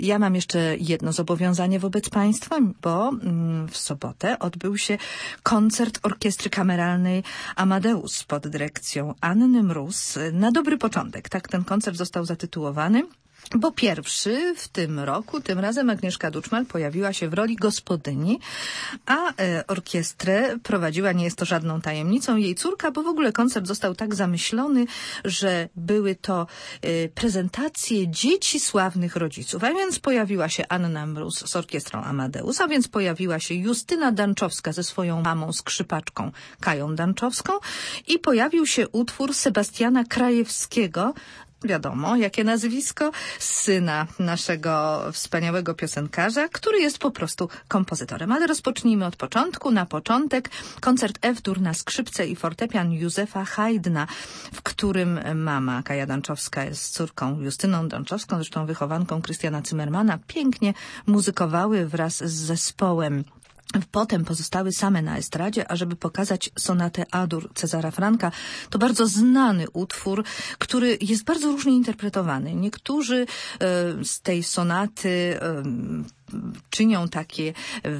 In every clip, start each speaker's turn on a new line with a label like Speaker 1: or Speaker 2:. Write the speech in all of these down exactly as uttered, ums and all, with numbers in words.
Speaker 1: Ja mam jeszcze jedno zobowiązanie wobec Państwa, bo w sobotę odbył się koncert Orkiestry Kameralnej Amadeus pod dyrekcją Anny Mróz. Na dobry początek, tak ten koncert został zatytułowany. Bo pierwszy w tym roku, tym razem Agnieszka Duczmal pojawiła się w roli gospodyni, a e, orkiestrę prowadziła, nie jest to żadną tajemnicą, jej córka, bo w ogóle koncert został tak zamyślony, że były to e, prezentacje dzieci sławnych rodziców, a więc pojawiła się Anna Mróz z orkiestrą Amadeus, a więc pojawiła się Justyna Danczowska ze swoją mamą, skrzypaczką Kają Danczowską i pojawił się utwór Sebastiana Krajewskiego. Wiadomo, jakie nazwisko, syna naszego wspaniałego piosenkarza, który jest po prostu kompozytorem. Ale rozpocznijmy od początku. Na początek koncert F-dur na skrzypce i fortepian Józefa Haydna, w którym mama Kaja Danczowska jest córką Justyną Danczowską, zresztą wychowanką Krystiana Zimmermana, pięknie muzykowały wraz z zespołem. Potem pozostały same na estradzie, ażeby pokazać sonatę A-dur Cezara Franka. To bardzo znany utwór, który jest bardzo różnie interpretowany. Niektórzy e, z tej sonaty e, czynią takie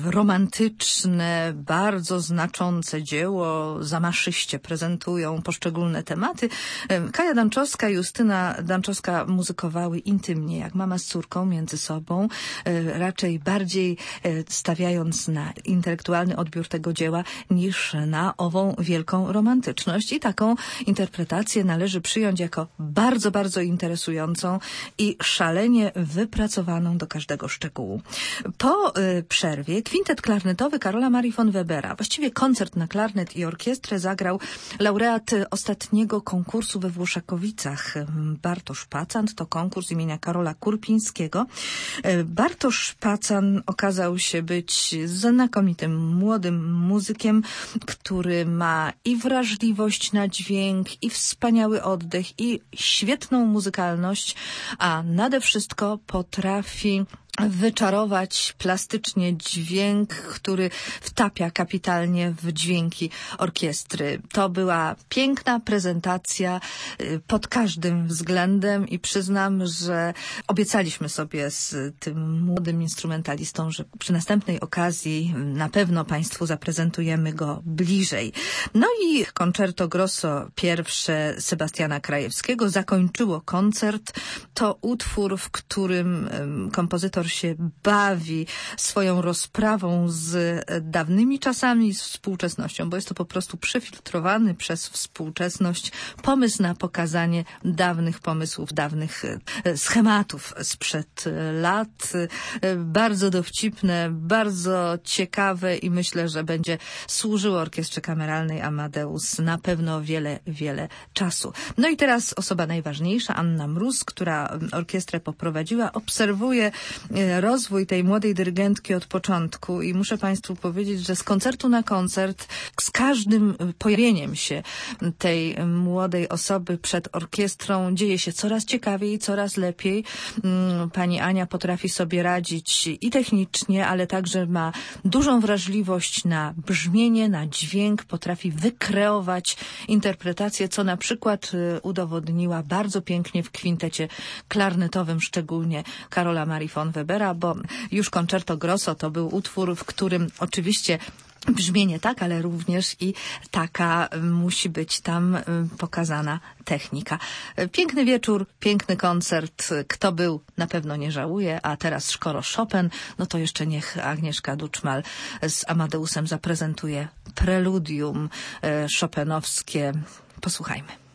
Speaker 1: romantyczne, bardzo znaczące dzieło, zamaszyście prezentują poszczególne tematy. Kaja Danczowska i Justyna Danczowska muzykowały intymnie, jak mama z córką między sobą, raczej bardziej stawiając na intelektualny odbiór tego dzieła niż na ową wielką romantyczność. I taką interpretację należy przyjąć jako bardzo, bardzo interesującą i szalenie wypracowaną do każdego szczegółu. Po y, przerwie kwintet klarnetowy Karola Marii von Webera, właściwie koncert na klarnet i orkiestrę, zagrał laureat ostatniego konkursu we Włoszakowicach Bartosz Pacan. To konkurs imienia Karola Kurpińskiego. Bartosz Pacan okazał się być znakomitym młodym muzykiem, który ma i wrażliwość na dźwięk, i wspaniały oddech, i świetną muzykalność, a nade wszystko potrafi wyczarować plastycznie dźwięk, który wtapia kapitalnie w dźwięki orkiestry. To była piękna prezentacja pod każdym względem i przyznam, że obiecaliśmy sobie z tym młodym instrumentalistą, że przy następnej okazji na pewno Państwu zaprezentujemy go bliżej. No i Concerto Grosso pierwsze Sebastiana Krajewskiego zakończyło koncert. To utwór, w którym kompozytor się bawi swoją rozprawą z dawnymi czasami i z współczesnością, bo jest to po prostu przefiltrowany przez współczesność pomysł na pokazanie dawnych pomysłów, dawnych schematów sprzed lat. Bardzo dowcipne, bardzo ciekawe i myślę, że będzie służyło Orkiestrze Kameralnej Amadeus na pewno wiele, wiele czasu. No i teraz osoba najważniejsza, Anna Mróz, która orkiestrę poprowadziła, obserwuje rozwój tej młodej dyrygentki od początku i muszę Państwu powiedzieć, że z koncertu na koncert, z każdym pojawieniem się tej młodej osoby przed orkiestrą dzieje się coraz ciekawiej, coraz lepiej. Pani Ania potrafi sobie radzić i technicznie, ale także ma dużą wrażliwość na brzmienie, na dźwięk, potrafi wykreować interpretację, co na przykład udowodniła bardzo pięknie w kwintecie klarnetowym, szczególnie Karola Marii von Webera, bo już Concerto Grosso to był utwór, w którym oczywiście brzmienie tak, ale również i taka musi być tam pokazana technika. Piękny wieczór, piękny koncert. Kto był, na pewno nie żałuje, a teraz skoro Chopin, no to jeszcze niech Agnieszka Duczmal z Amadeusem zaprezentuje preludium chopinowskie. Posłuchajmy.